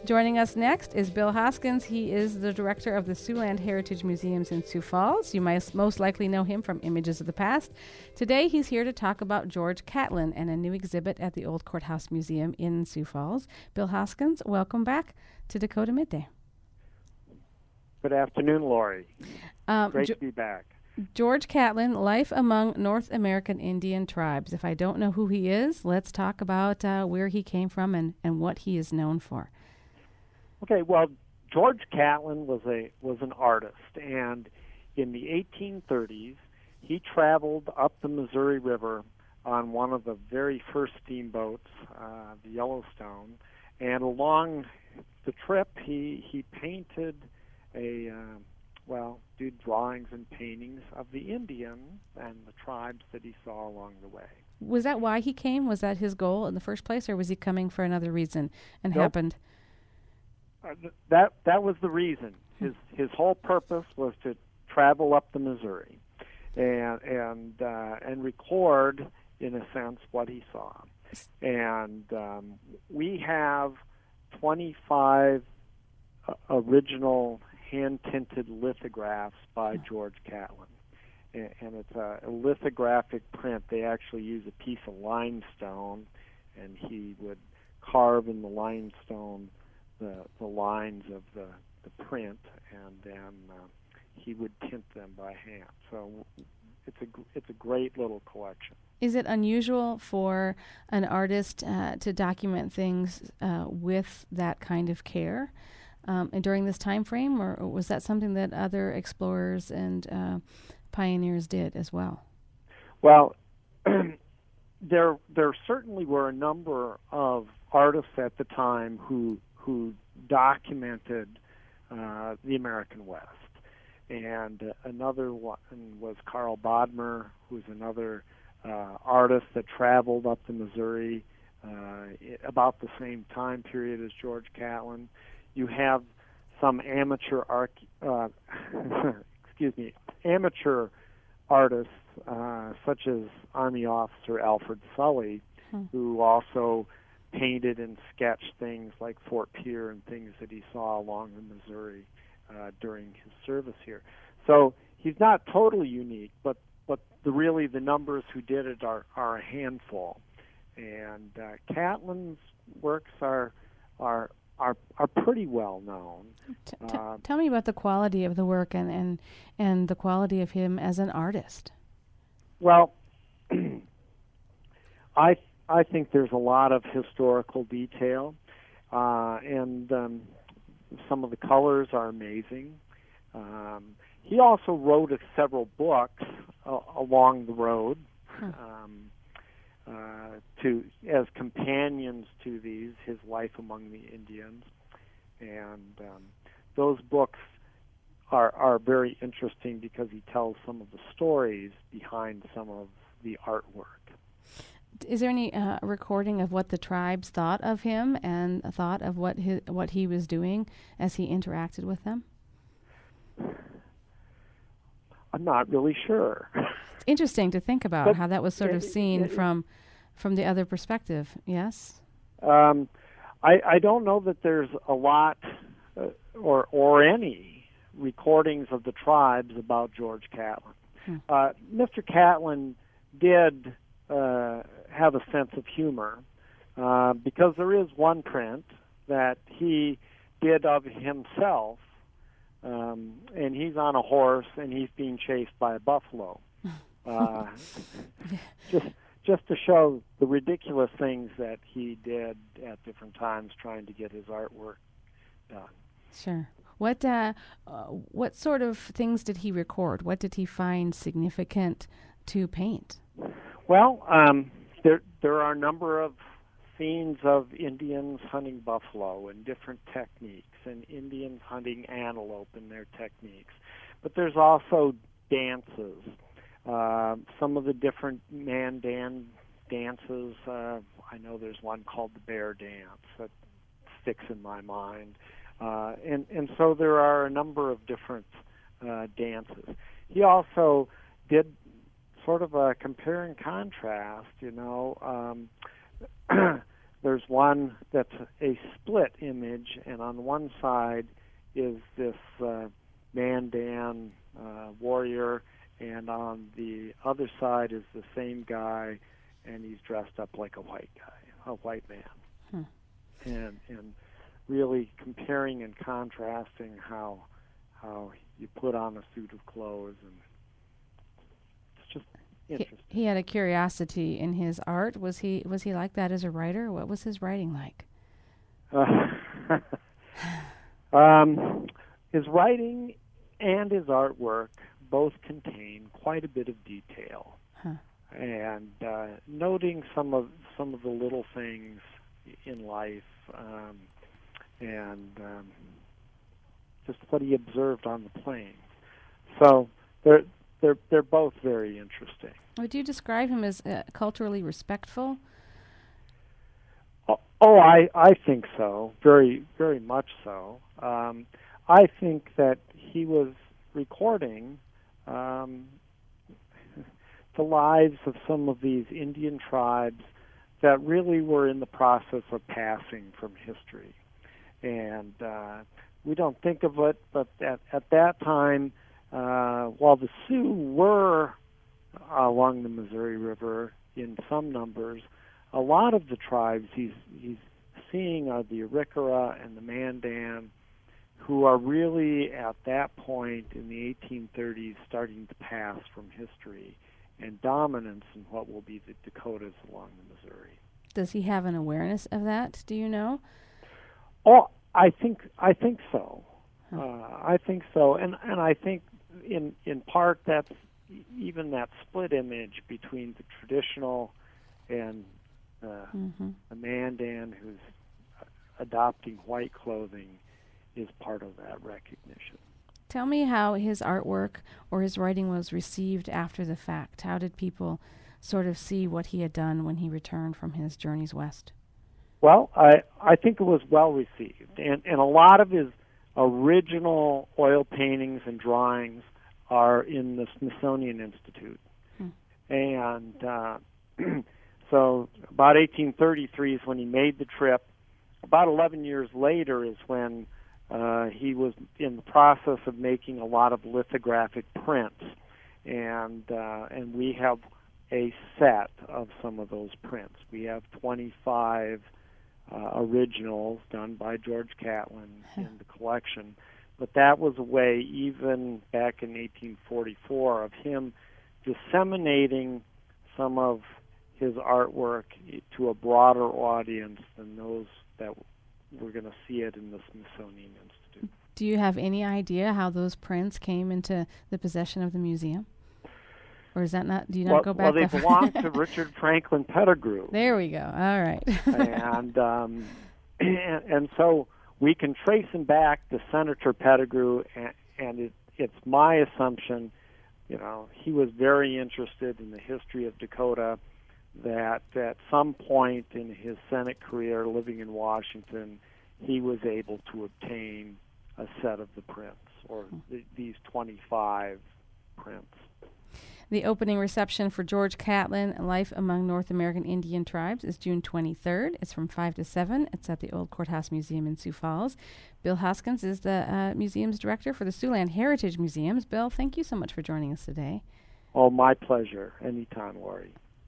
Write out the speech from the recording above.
Joining us next is Bill Hoskins. He is the director of the Siouxland Heritage Museums in Sioux Falls. You might most likely know him from Images of the Past. Today, he's here to talk about George Catlin and a new exhibit at the Old Courthouse Museum in Sioux Falls. Bill Hoskins, welcome back to Dakota Midday. Good afternoon, Lori. Great to be back. George Catlin, Life Among North American Indian Tribes. If I don't know who he is, let's talk about where he came from and what he is known for. Okay, well, George Catlin was an artist, and in the 1830s, he traveled up the Missouri River on one of the very first steamboats, the Yellowstone, and along the trip, he painted did drawings and paintings of the Indians and the tribes that he saw along the way. Was that why he came? Was that his goal in the first place, or was he coming for another reason and Nope. happened? That was the reason. His whole purpose was to travel up the Missouri and record, in a sense, what he saw. And we have 25 original hand-tinted lithographs by George Catlin. And it's a lithographic print. They actually use a piece of limestone, and he would carve in the limestone the lines of the print, and then he would tint them by hand. So it's a great little collection. Is it unusual for an artist to document things with that kind of care and during this time frame, or was that something that other explorers and pioneers did as well? Well, there certainly were a number of artists at the time who documented the American West. And another one was Carl Bodmer, who was another artist that traveled up the Missouri about the same time period as George Catlin. You have some amateur artists, such as Army Officer Alfred Sully, who also painted and sketched things like Fort Pierre and things that he saw along the Missouri during his service here. So he's not totally unique, but the numbers who did it are a handful. And Catlin's works are pretty well known. Tell me about the quality of the work and the quality of him as an artist. Well, I think there's a lot of historical detail, and some of the colors are amazing. He also wrote several books along the road as companions to his Life Among the Indians, and those books are very interesting because he tells some of the stories behind some of the artwork. Is there any recording of what the tribes thought of him and thought of what he was doing as he interacted with them? I'm not really sure. It's interesting to think about how that was sort of seen from the other perspective. Yes. I don't know that there's a lot or any recordings of the tribes about George Catlin. Mr. Catlin did have a sense of humor because there is one print that he did of himself, and he's on a horse and he's being chased by a buffalo. Just to show the ridiculous things that he did at different times trying to get his artwork done. Sure. What sort of things did he record? What did he find significant to paint? Well, there are a number of scenes of Indians hunting buffalo and different techniques, and Indians hunting antelope and their techniques. But there's also dances. Some of the different dances. I know there's one called the bear dance that sticks in my mind. And so there are a number of different dances. He also did sort of a compare and contrast, there's one that's a split image, and on one side is this Mandan warrior, and on the other side is the same guy, and he's dressed up like a white guy, a white man. And really comparing and contrasting how you put on a suit of clothes, and it's just interesting. He had a curiosity in his art. Was he like that as a writer? What was his writing like? His writing and his artwork both contain quite a bit of detail, and noting some of the little things in life, and just what he observed on the plains. So they're both very interesting. Would you describe him as culturally respectful? Oh, I think so. Very, very much so. I think that he was recording the lives of some of these Indian tribes that really were in the process of passing from history. And we don't think of it, but at that time, while the Sioux were along the Missouri River in some numbers, a lot of the tribes he's seeing are the Arikara and the Mandan, who are really at that point in the 1830s starting to pass from history and dominance in what will be the Dakotas along the Missouri. Does he have an awareness of that? Do you know? Oh, I think so. I think so, and I think in part that's even that split image between the traditional and a Mandan who's adopting white clothing is part of that recognition. Tell me how his artwork or his writing was received after the fact. How did people sort of see what he had done when he returned from his journeys west? Well, I think it was well received, and a lot of his original oil paintings and drawings are in the Smithsonian Institute. And so about 1833 is when he made the trip. About 11 years later is when he was in the process of making a lot of lithographic prints, and we have a set of some of those prints. We have 25 originals done by George Catlin in the collection, but that was a way, even back in 1844, of him disseminating some of his artwork to a broader audience than those that were going to see it in the Smithsonian Institute. Do you have any idea how those prints came into the possession of the museum? Or is that not, do you not go back Well, they belong to Richard Franklin Pettigrew. There we go. All right. and so we can trace him back to Senator Pettigrew, and it's my assumption, he was very interested in the history of Dakota, that at some point in his Senate career living in Washington, he was able to obtain a set of the prints, or these 25 prints. The opening reception for George Catlin, Life Among North American Indian Tribes, is June 23rd. It's from 5 to 7. It's at the Old Courthouse Museum in Sioux Falls. Bill Hoskins is the museum's director for the Siouxland Heritage Museums. Bill, thank you so much for joining us today. Oh, my pleasure. Anytime, Lori.